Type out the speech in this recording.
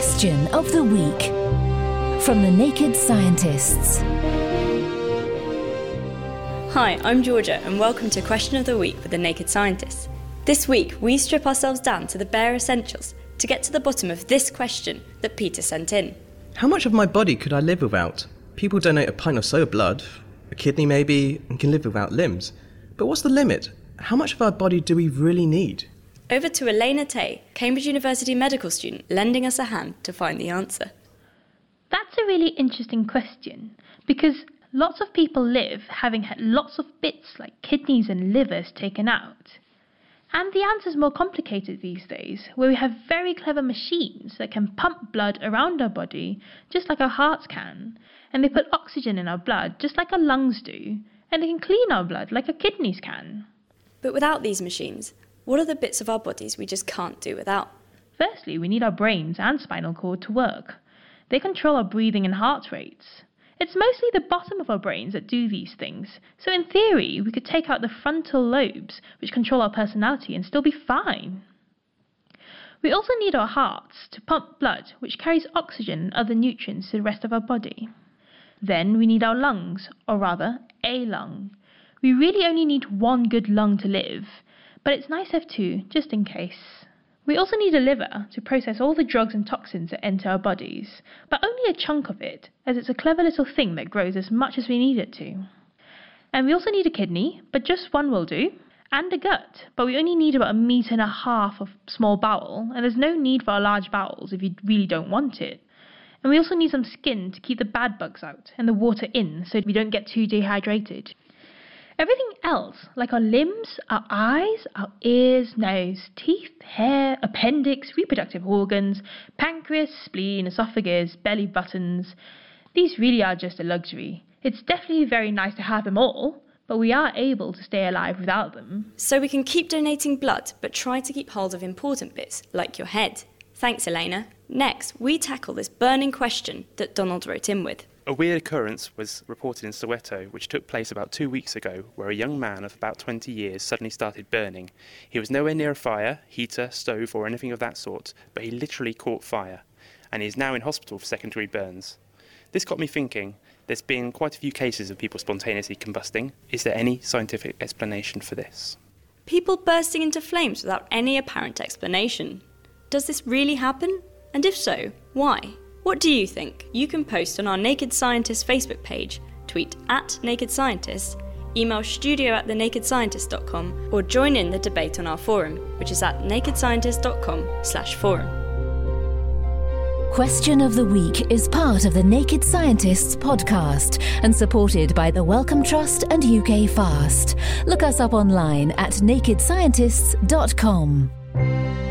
Question of the Week from the Naked Scientists. Hi, I'm Georgia and welcome to Question of the Week with the Naked Scientists. This week we strip ourselves down to the bare essentials to get to the bottom of this question that Peter sent in. How much of my body could I live without? People donate a pint or so of blood, a kidney maybe, and can live without limbs. But what's the limit? How much of our body do we really need? Over to Elena Tay, Cambridge University medical student, lending us a hand to find the answer. That's a really interesting question, because lots of people live having had lots of bits like kidneys and livers taken out. And the answer's more complicated these days, where we have very clever machines that can pump blood around our body, just like our hearts can, and they put oxygen in our blood, just like our lungs do, and they can clean our blood like our kidneys can. But without these machines, what are the bits of our bodies we just can't do without? Firstly, we need our brains and spinal cord to work. They control our breathing and heart rates. It's mostly the bottom of our brains that do these things, so in theory we could take out the frontal lobes, which control our personality, and still be fine. We also need our hearts to pump blood, which carries oxygen and other nutrients to the rest of our body. Then we need our lungs, or rather, a lung. We really only need one good lung to live, but it's nice to have two, just in case. We also need a liver to process all the drugs and toxins that enter our bodies, but only a chunk of it, as it's a clever little thing that grows as much as we need it to. And we also need a kidney, but just one will do, and a gut, but we only need about 1.5 meters of small bowel, and there's no need for our large bowels if you really don't want it. And we also need some skin to keep the bad bugs out and the water in so we don't get too dehydrated. Everything else, like our limbs, our eyes, our ears, nose, teeth, hair, appendix, reproductive organs, pancreas, spleen, esophagus, belly buttons, these really are just a luxury. It's definitely very nice to have them all, but we are able to stay alive without them. So we can keep donating blood, but try to keep hold of important bits, like your head. Thanks, Elena. Next, we tackle this burning question that Donald wrote in with. A weird occurrence was reported in Soweto, which took place about 2 weeks ago, where a young man of about 20 years suddenly started burning. He was nowhere near a fire, heater, stove or anything of that sort, but he literally caught fire, and he is now in hospital for second-degree burns. This got me thinking, there's been quite a few cases of people spontaneously combusting. Is there any scientific explanation for this? People bursting into flames without any apparent explanation. Does this really happen? And if so, why? What do you think? You can post on our Naked Scientists Facebook page, tweet @NakedScientists, email studio@thenakedscientist.com, or join in the debate on our forum, which is at nakedscientist.com/forum. Question of the Week is part of the Naked Scientists podcast and supported by the Wellcome Trust and UK Fast. Look us up online at nakedscientists.com.